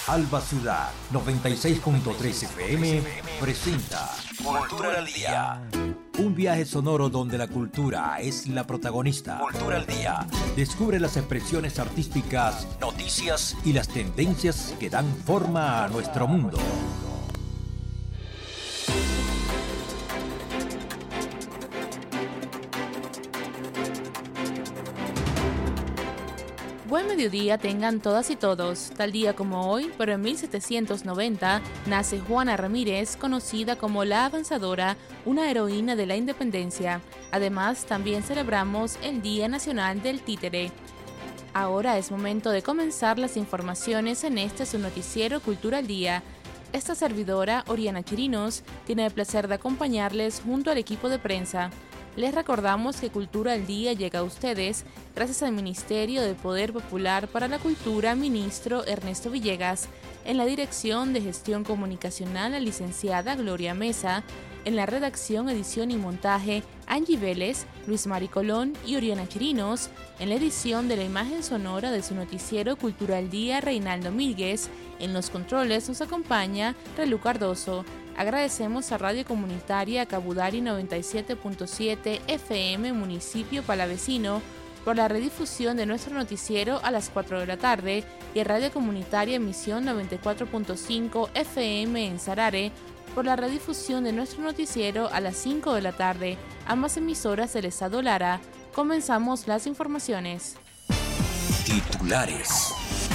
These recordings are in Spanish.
Alba Ciudad 96.3 FM presenta Cultura al Día. Un viaje sonoro donde la cultura es la protagonista. Cultura al Día. Descubre las expresiones artísticas, noticias y las tendencias que dan forma a nuestro mundo. Buen mediodía tengan todas y todos. Tal día como hoy, pero en 1790, nace Juana Ramírez, conocida como la Avanzadora, una heroína de la independencia. Además, también celebramos el Día Nacional del Títere. Ahora es momento de comenzar las informaciones en su noticiero Cultura al Día. Esta servidora, Oriana Chirinos, tiene el placer de acompañarles junto al equipo de prensa. Les recordamos que Cultura al Día llega a ustedes gracias al Ministerio de Poder Popular para la Cultura, ministro Ernesto Villegas, en la Dirección de Gestión Comunicacional la licenciada Gloria Mesa, en la redacción, edición y montaje Angie Vélez, Luis Mari Colón y Oriana Chirinos, en la edición de la imagen sonora de su noticiero Cultura al Día Reinaldo Míguez, en los controles nos acompaña Relu Cardoso. Agradecemos a Radio Comunitaria Cabudari 97.7 FM Municipio Palavecino por la redifusión de nuestro noticiero a las 4 de la tarde y a Radio Comunitaria Misión 94.5 FM en Sarare por la redifusión de nuestro noticiero a las 5 de la tarde, ambas emisoras del Estado Lara. Comenzamos las informaciones. Titulares.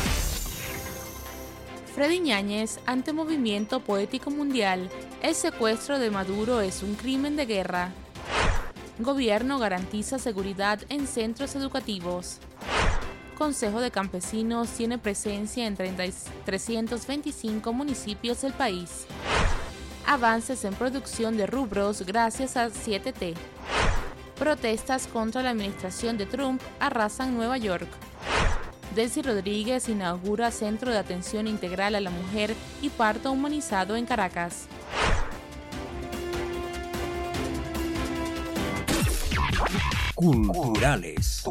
Freddy Ñáñez ante Movimiento Poético Mundial. El secuestro de Maduro es un crimen de guerra. Gobierno garantiza seguridad en centros educativos. Consejo de Campesinos tiene presencia en 325 municipios del país. Avances en producción de rubros gracias a 7T. Protestas contra la administración de Trump arrasan Nueva York. Delcy Rodríguez inaugura Centro de Atención Integral a la Mujer y Parto Humanizado en Caracas. Culturales.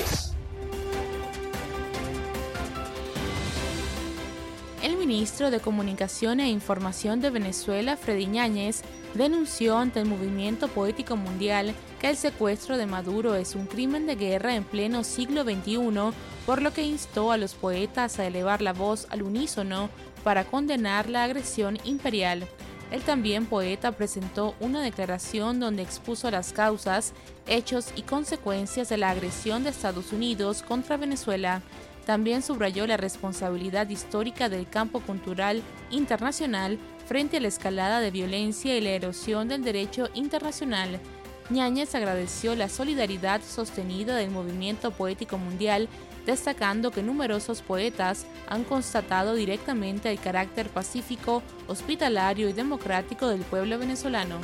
El ministro de Comunicación e Información de Venezuela, Freddy Ñáñez, denunció ante el Movimiento Poético Mundial que el secuestro de Maduro es un crimen de guerra en pleno siglo XXI, por lo que instó a los poetas a elevar la voz al unísono para condenar la agresión imperial. El también poeta presentó una declaración donde expuso las causas, hechos y consecuencias de la agresión de Estados Unidos contra Venezuela. También subrayó la responsabilidad histórica del campo cultural internacional frente a la escalada de violencia y la erosión del derecho internacional. Ñáñez agradeció la solidaridad sostenida del Movimiento Poético Mundial, destacando que numerosos poetas han constatado directamente el carácter pacífico, hospitalario y democrático del pueblo venezolano.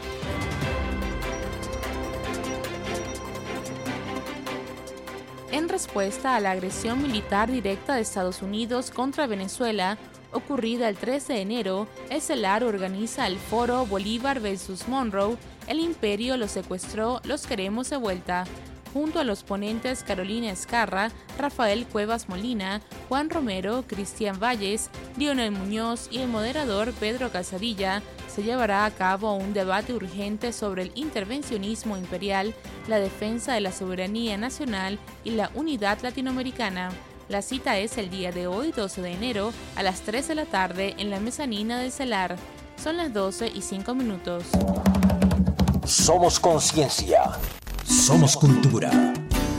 En respuesta a la agresión militar directa de Estados Unidos contra Venezuela, ocurrida el 3 de enero, el CELAR organiza el foro Bolívar vs. Monroe, el imperio lo secuestró, los queremos de vuelta. Junto a los ponentes Carolina Escarra, Rafael Cuevas Molina, Juan Romero, Cristian Valles, Lionel Muñoz y el moderador Pedro Calzadilla, se llevará a cabo un debate urgente sobre el intervencionismo imperial, la defensa de la soberanía nacional y la unidad latinoamericana. La cita es el día de hoy, 12 de enero, a las 3 de la tarde en la mezanina del CELAR. Son las 12:05. Somos conciencia. Somos cultura.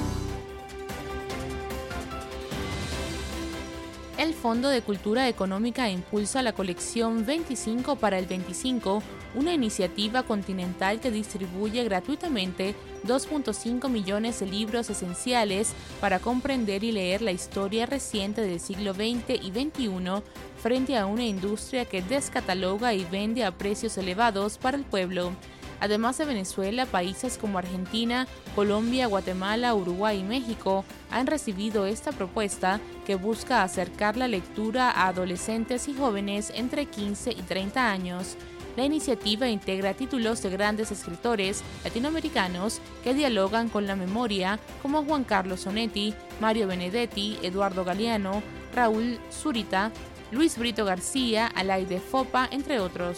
El Fondo de Cultura Económica impulsa la colección 25 para el 25, una iniciativa continental que distribuye gratuitamente 2.5 millones de libros esenciales para comprender y leer la historia reciente del siglo XX y XXI frente a una industria que descataloga y vende a precios elevados para el pueblo. Además de Venezuela, países como Argentina, Colombia, Guatemala, Uruguay y México han recibido esta propuesta que busca acercar la lectura a adolescentes y jóvenes entre 15 y 30 años. La iniciativa integra títulos de grandes escritores latinoamericanos que dialogan con la memoria, como Juan Carlos Onetti, Mario Benedetti, Eduardo Galeano, Raúl Zurita, Luis Brito García, Alaide Fopa, entre otros.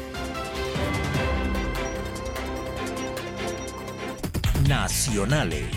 Nacionales.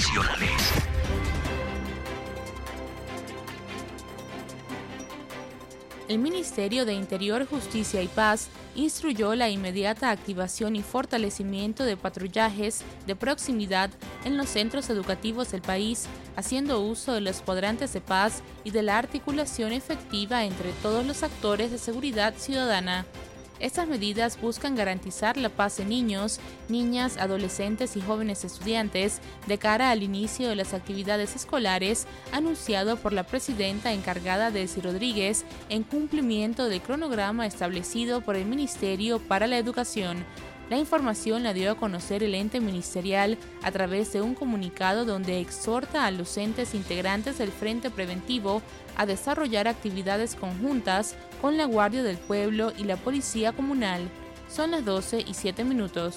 El Ministerio de Interior, Justicia y Paz instruyó la inmediata activación y fortalecimiento de patrullajes de proximidad en los centros educativos del país, haciendo uso de los cuadrantes de paz y de la articulación efectiva entre todos los actores de seguridad ciudadana. Estas medidas buscan garantizar la paz de niños, niñas, adolescentes y jóvenes estudiantes de cara al inicio de las actividades escolares anunciado por la presidenta encargada Delcy Rodríguez en cumplimiento del cronograma establecido por el Ministerio para la Educación. La información la dio a conocer el ente ministerial a través de un comunicado donde exhorta a los entes integrantes del Frente Preventivo a desarrollar actividades conjuntas con la Guardia del Pueblo y la Policía Comunal. Son las 12:07.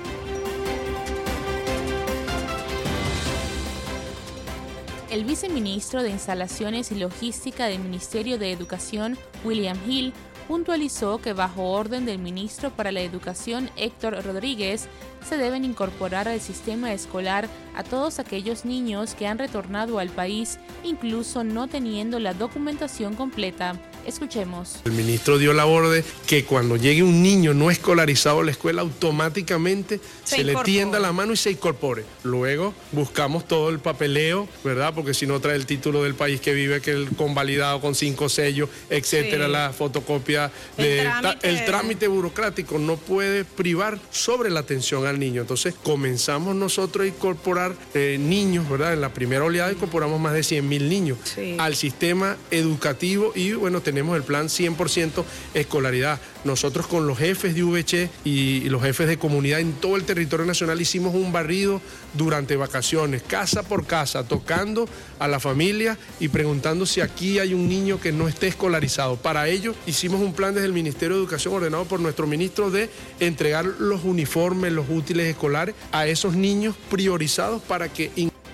El viceministro de Instalaciones y Logística del Ministerio de Educación, William Hill, puntualizó que bajo orden del ministro para la Educación, Héctor Rodríguez, se deben incorporar al sistema escolar a todos aquellos niños que han retornado al país, incluso no teniendo la documentación completa. Escuchemos. El ministro dio la orden que cuando llegue un niño no escolarizado a la escuela, automáticamente se le tienda la mano y se incorpore. Luego buscamos todo el papeleo, ¿verdad? Porque si no trae el título del país que vive, que el convalidado con 5 sellos, etcétera, la fotocopia, el trámite burocrático no puede privar sobre la atención al niño. Entonces comenzamos nosotros a incorporar niños, ¿verdad? En la primera oleada incorporamos más de 100.000 niños al sistema educativo y bueno, tenemos el plan 100% escolaridad. Nosotros con los jefes de VC y los jefes de comunidad en todo el territorio nacional hicimos un barrido durante vacaciones, casa por casa, tocando a la familia y preguntando si aquí hay un niño que no esté escolarizado. Para ello hicimos un plan desde el Ministerio de Educación ordenado por nuestro ministro de entregar los uniformes, los útiles escolares a esos niños priorizados para que...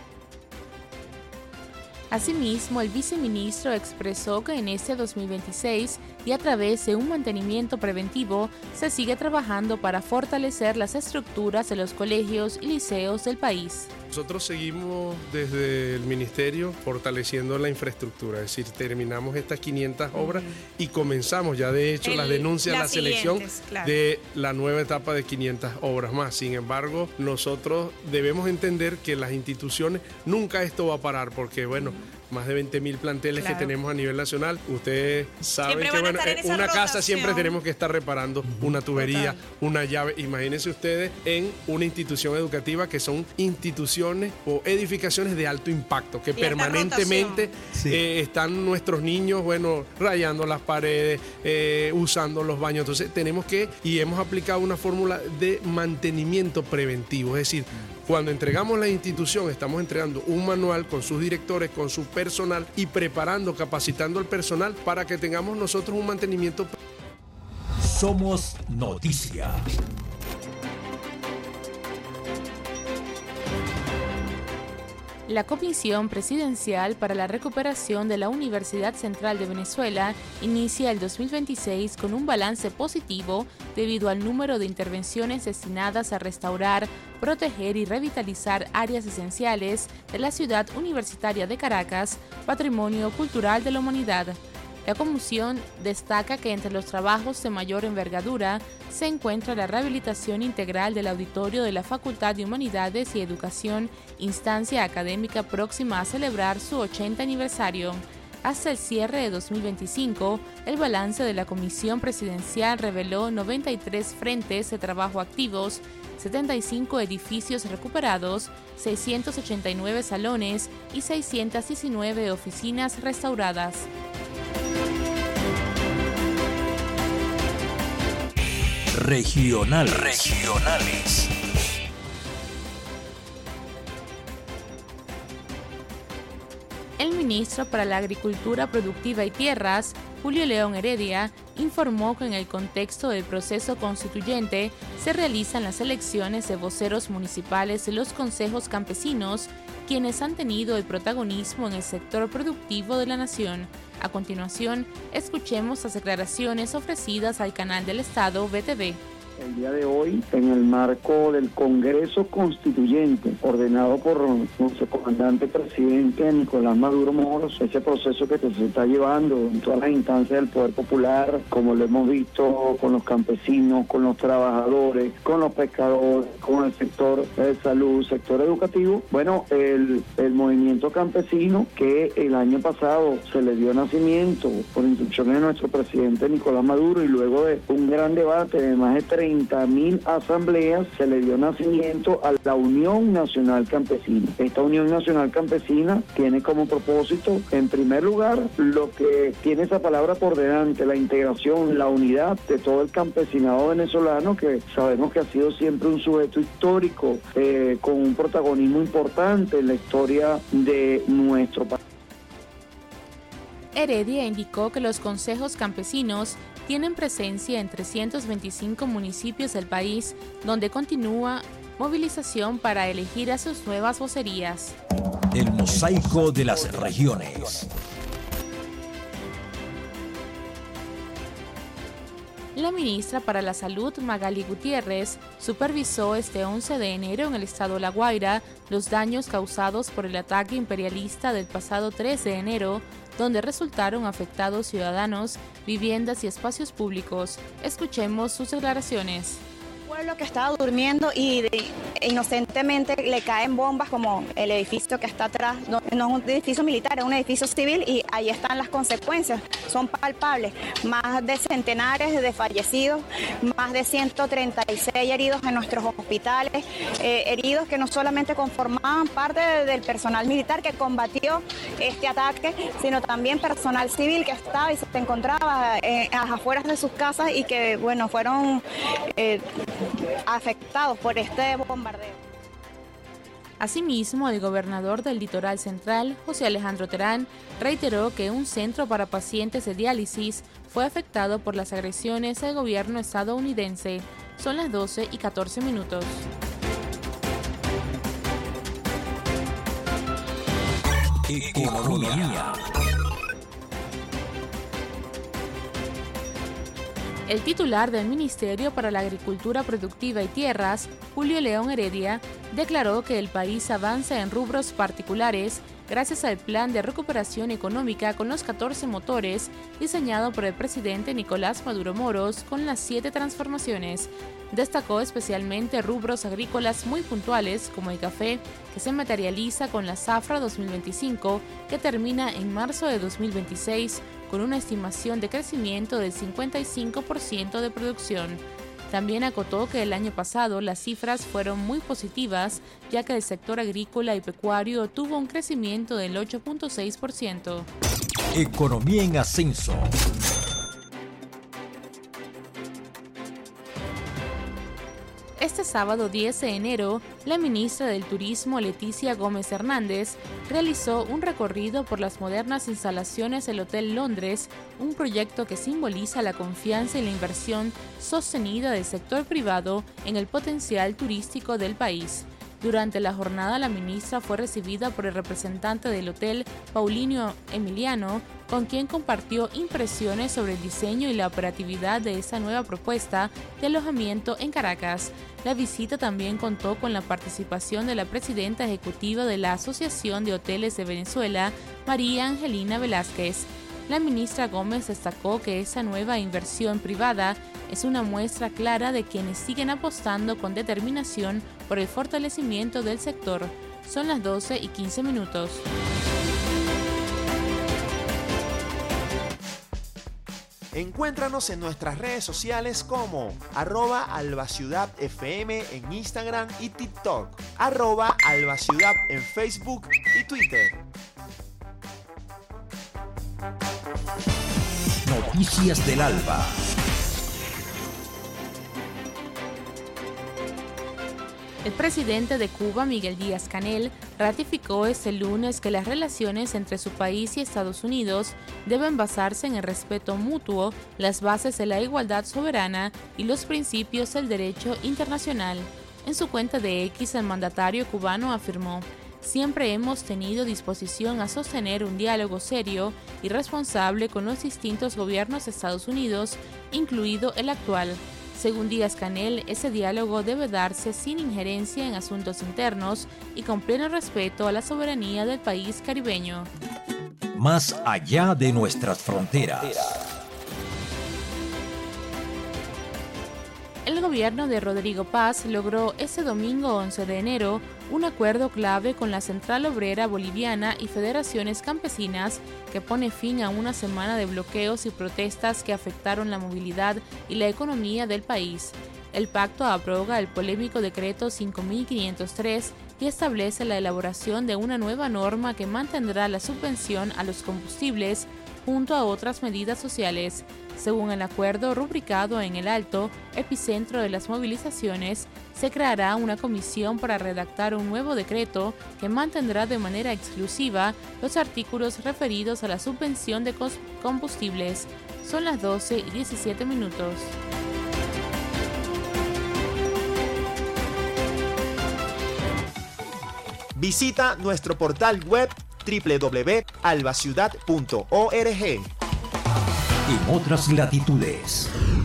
Asimismo, el viceministro expresó que en este 2026 y a través de un mantenimiento preventivo se sigue trabajando para fortalecer las estructuras de los colegios y liceos del país. Nosotros seguimos desde el ministerio fortaleciendo la infraestructura, es decir, terminamos estas 500 obras y comenzamos ya de hecho las denuncias, la selección de la nueva etapa de 500 obras más. Sin embargo, nosotros debemos entender que las instituciones, nunca esto va a parar porque bueno, más de 20.000 planteles que tenemos a nivel nacional. Ustedes saben que bueno, en una casa siempre tenemos que estar reparando una tubería, una llave. Imagínense ustedes en una institución educativa que son instituciones o edificaciones de alto impacto, que permanentemente están nuestros niños, bueno, rayando las paredes, usando los baños. Entonces tenemos que, y hemos aplicado una fórmula de mantenimiento preventivo, es decir, cuando entregamos la institución, estamos entregando un manual con sus directores, con su personal y preparando, capacitando al personal para que tengamos nosotros un mantenimiento. Somos noticia. La Comisión Presidencial para la Recuperación de la Universidad Central de Venezuela inicia el 2026 con un balance positivo debido al número de intervenciones destinadas a restaurar, proteger y revitalizar áreas esenciales de la ciudad universitaria de Caracas, patrimonio cultural de la humanidad. La comisión destaca que entre los trabajos de mayor envergadura se encuentra la rehabilitación integral del auditorio de la Facultad de Humanidades y Educación, instancia académica próxima a celebrar su 80 aniversario. Hasta el cierre de 2025, el balance de la Comisión Presidencial reveló 93 frentes de trabajo activos, 75 edificios recuperados, 689 salones y 619 oficinas restauradas. Regionales. El ministro para la Agricultura Productiva y Tierras, Julio León Heredia, informó que en el contexto del proceso constituyente se realizan las elecciones de voceros municipales de los consejos campesinos, quienes han tenido el protagonismo en el sector productivo de la nación. A continuación, escuchemos las declaraciones ofrecidas al canal del Estado BTV. El día de hoy, en el marco del Congreso Constituyente, ordenado por nuestro comandante presidente Nicolás Maduro Moros, ese proceso que se está llevando en todas las instancias del Poder Popular, como lo hemos visto con los campesinos, con los trabajadores, con los pescadores, con el sector de salud, sector educativo. Bueno, el movimiento campesino que el año pasado se le dio nacimiento por instrucciones de nuestro presidente Nicolás Maduro y luego de un gran debate de más de 30.000 asambleas, se le dio nacimiento a la Unión Nacional Campesina. Esta Unión Nacional Campesina tiene como propósito, en primer lugar, lo que tiene esa palabra por delante, la integración, la unidad de todo el campesinado venezolano, que sabemos que ha sido siempre un sujeto histórico, con un protagonismo importante en la historia de nuestro país. Heredia indicó que los consejos campesinos tienen presencia en 325 municipios del país, donde continúa movilización para elegir a sus nuevas vocerías. El mosaico de las regiones. La ministra para la Salud, Magali Gutiérrez, supervisó este 11 de enero en el estado La Guaira los daños causados por el ataque imperialista del pasado 3 de enero, donde resultaron afectados ciudadanos, viviendas y espacios públicos. Escuchemos sus declaraciones. Pueblo que estaba durmiendo y inocentemente le caen bombas, como el edificio que está atrás, no es un edificio militar, es un edificio civil, y ahí están las consecuencias, son palpables. Más de centenares de fallecidos, más de 136 heridos en nuestros hospitales, heridos que no solamente conformaban parte del personal militar que combatió este ataque, sino también personal civil que estaba y se encontraba a las afueras de sus casas y que, bueno, fueron afectados por este bombardeo. Asimismo, el gobernador del Litoral Central, José Alejandro Terán, reiteró que un centro para pacientes de diálisis fue afectado por las agresiones del gobierno estadounidense. Son las 12:14. Economía. El titular del Ministerio para la Agricultura Productiva y Tierras, Julio León Heredia, declaró que el país avanza en rubros particulares gracias al Plan de Recuperación Económica con los 14 motores diseñado por el presidente Nicolás Maduro Moros con las 7 transformaciones. Destacó especialmente rubros agrícolas muy puntuales como el café, que se materializa con la zafra 2025, que termina en marzo de 2026, con una estimación de crecimiento del 55% de producción. También acotó que el año pasado las cifras fueron muy positivas, ya que el sector agrícola y pecuario tuvo un crecimiento del 8.6%. Economía en ascenso. Este sábado 10 de enero, la ministra del Turismo, Leticia Gómez Hernández, realizó un recorrido por las modernas instalaciones del Hotel Londres, un proyecto que simboliza la confianza y la inversión sostenida del sector privado en el potencial turístico del país. Durante la jornada, la ministra fue recibida por el representante del hotel, Paulinho Emiliano, con quien compartió impresiones sobre el diseño y la operatividad de esta nueva propuesta de alojamiento en Caracas. La visita también contó con la participación de la presidenta ejecutiva de la Asociación de Hoteles de Venezuela, María Angelina Velázquez. La ministra Gómez destacó que esa nueva inversión privada es una muestra clara de quienes siguen apostando con determinación por el fortalecimiento del sector. Son las 12:15. Encuéntranos en nuestras redes sociales como @albaciudadfm en Instagram y TikTok, @albaciudad en Facebook y Twitter. Noticias del Alba. El presidente de Cuba, Miguel Díaz-Canel, ratificó este lunes que las relaciones entre su país y Estados Unidos deben basarse en el respeto mutuo, las bases de la igualdad soberana y los principios del derecho internacional. En su cuenta de X, el mandatario cubano afirmó: siempre hemos tenido disposición a sostener un diálogo serio y responsable con los distintos gobiernos de Estados Unidos, incluido el actual. Según Díaz-Canel, ese diálogo debe darse sin injerencia en asuntos internos y con pleno respeto a la soberanía del país caribeño. Más allá de nuestras fronteras. El gobierno de Rodrigo Paz logró ese domingo 11 de enero un acuerdo clave con la Central Obrera Boliviana y federaciones campesinas que pone fin a una semana de bloqueos y protestas que afectaron la movilidad y la economía del país. El pacto abroga el polémico decreto 5503 y establece la elaboración de una nueva norma que mantendrá la subvención a los combustibles junto a otras medidas sociales. Según el acuerdo rubricado en el Alto, epicentro de las movilizaciones, se creará una comisión para redactar un nuevo decreto que mantendrá de manera exclusiva los artículos referidos a la subvención de combustibles. Son las 12:17 minutos. Visita nuestro portal web www.albaciudad.org. En otras latitudes.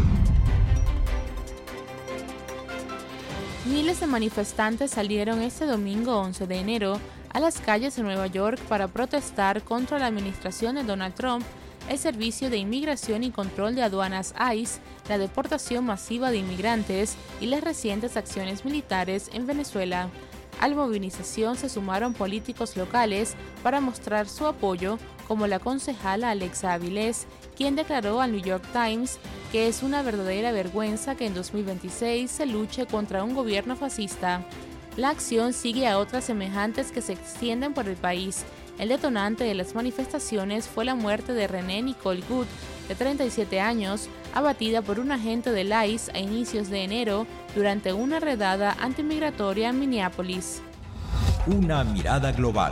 Miles de manifestantes salieron este domingo 11 de enero a las calles de Nueva York para protestar contra la administración de Donald Trump, el Servicio de Inmigración y Control de Aduanas ICE, la deportación masiva de inmigrantes y las recientes acciones militares en Venezuela. A la movilización se sumaron políticos locales para mostrar su apoyo, como la concejala Alexa Avilés, quien declaró al New York Times que es una verdadera vergüenza que en 2026 se luche contra un gobierno fascista. La acción sigue a otras semejantes que se extienden por el país. El detonante de las manifestaciones fue la muerte de Renee Nicole Good, de 37 años, abatida por un agente del ICE a inicios de enero durante una redada antimigratoria en Minneapolis. Una mirada global.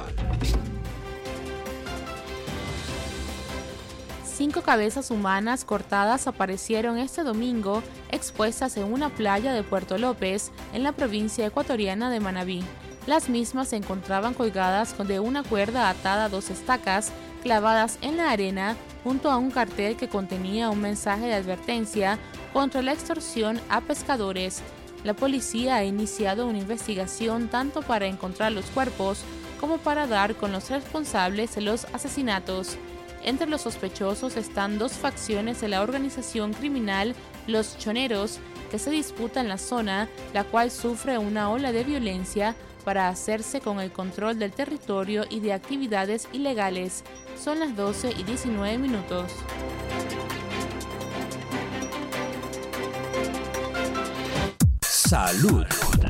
5 cabezas humanas cortadas aparecieron este domingo expuestas en una playa de Puerto López, en la provincia ecuatoriana de Manabí. Las mismas se encontraban colgadas de una cuerda atada a 2 estacas clavadas en la arena junto a un cartel que contenía un mensaje de advertencia contra la extorsión a pescadores. La policía ha iniciado una investigación tanto para encontrar los cuerpos como para dar con los responsables de los asesinatos. Entre los sospechosos están 2 facciones de la organización criminal Los Choneros, que se disputan la zona, la cual sufre una ola de violencia para hacerse con el control del territorio y de actividades ilegales. Son las 12:19 minutos. Salud.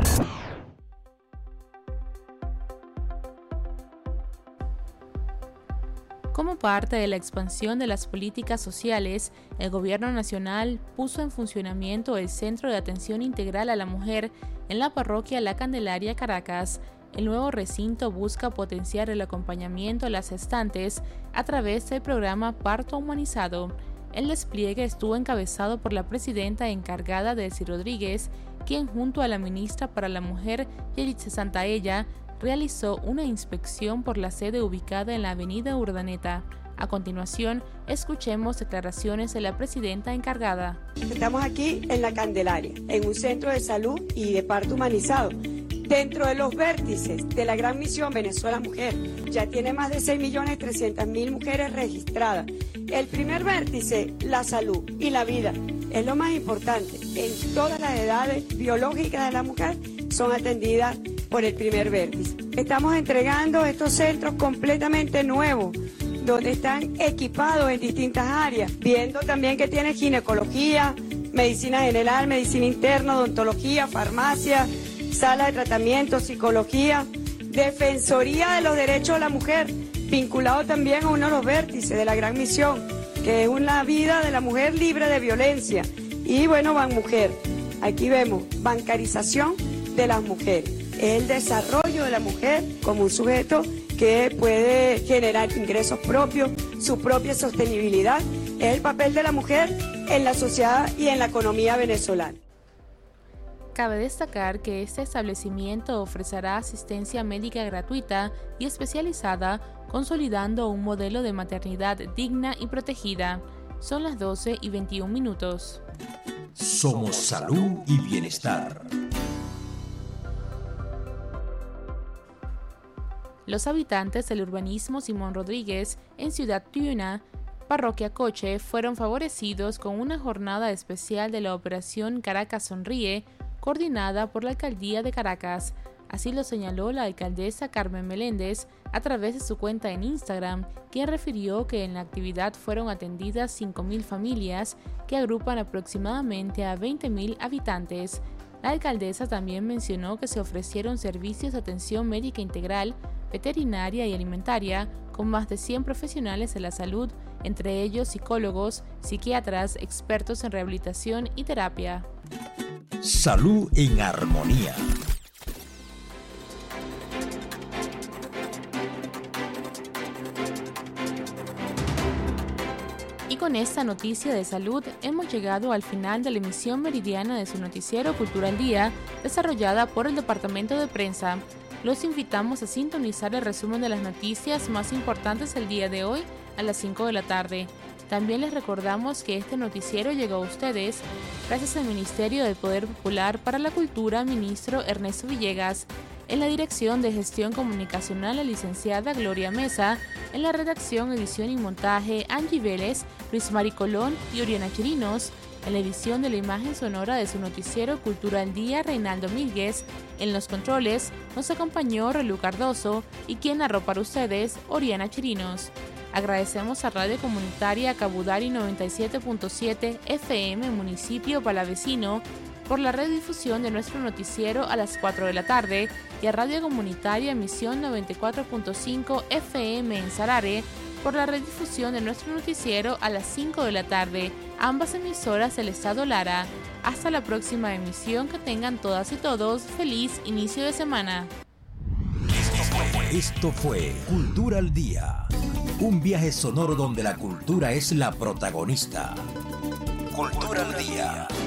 Como parte de la expansión de las políticas sociales, el Gobierno Nacional puso en funcionamiento el Centro de Atención Integral a la Mujer en la parroquia La Candelaria, Caracas. El nuevo recinto busca potenciar el acompañamiento a las gestantes a través del programa Parto Humanizado. El despliegue estuvo encabezado por la presidenta encargada Delcy Rodríguez, quien junto a la ministra para la Mujer, Yelitza Santaella, realizó una inspección por la sede ubicada en la avenida Urdaneta. A continuación, escuchemos declaraciones de la presidenta encargada. Estamos aquí en La Candelaria, en un centro de salud y de parto humanizado. Dentro de los vértices de la gran misión Venezuela Mujer, ya tiene más de 6.300.000 mujeres registradas. El primer vértice, la salud y la vida, es lo más importante. En todas las edades biológicas de la mujer son atendidas por el primer vértice. Estamos entregando estos centros completamente nuevos, donde están equipados en distintas áreas, viendo también que tiene ginecología, medicina general, medicina interna, odontología, farmacia, sala de tratamiento, psicología, defensoría de los derechos de la mujer, vinculado también a uno de los vértices de la gran misión, que es una vida de la mujer libre de violencia. Y bueno, Banmujer, aquí vemos bancarización de las mujeres. Es el desarrollo de la mujer como un sujeto que puede generar ingresos propios, su propia sostenibilidad. Es el papel de la mujer en la sociedad y en la economía venezolana. Cabe destacar que este establecimiento ofrecerá asistencia médica gratuita y especializada, consolidando un modelo de maternidad digna y protegida. Son las 12:21. Somos salud y bienestar. Los habitantes del urbanismo Simón Rodríguez en Ciudad Tiuna, Parroquia Coche, fueron favorecidos con una jornada especial de la Operación Caracas Sonríe, coordinada por la Alcaldía de Caracas. Así lo señaló la alcaldesa Carmen Meléndez a través de su cuenta en Instagram, quien refirió que en la actividad fueron atendidas 5.000 familias que agrupan aproximadamente a 20.000 habitantes. La alcaldesa también mencionó que se ofrecieron servicios de atención médica integral, veterinaria y alimentaria con más de 100 profesionales de la salud, entre ellos psicólogos, psiquiatras, expertos en rehabilitación y terapia. Salud en armonía. Y con esta noticia de salud hemos llegado al final de la emisión meridiana de su noticiero Cultura al Día, desarrollada por el Departamento de Prensa. Los invitamos a sintonizar el resumen de las noticias más importantes del día de hoy a las 5 de la tarde. También les recordamos que este noticiero llegó a ustedes gracias al Ministerio del Poder Popular para la Cultura, ministro Ernesto Villegas, en la Dirección de Gestión Comunicacional la licenciada Gloria Mesa, en la redacción, edición y montaje Angie Vélez, Luis Mari Colón y Oriana Chirinos, en la edición de la imagen sonora de su noticiero Cultura al Día Reinaldo Míguez, en los controles nos acompañó Relú Cardoso y quien narró para ustedes Oriana Chirinos. Agradecemos a Radio Comunitaria Cabudari 97.7 FM Municipio Palavecino por la redifusión de nuestro noticiero a las 4 de la tarde y a Radio Comunitaria Misión 94.5 FM en Sarare por la redifusión de nuestro noticiero a las 5 de la tarde, ambas emisoras del Estado Lara. Hasta la próxima emisión, que tengan todas y todos feliz inicio de semana. Esto fue Cultura al Día, un viaje sonoro donde la cultura es la protagonista. Cultura al Día.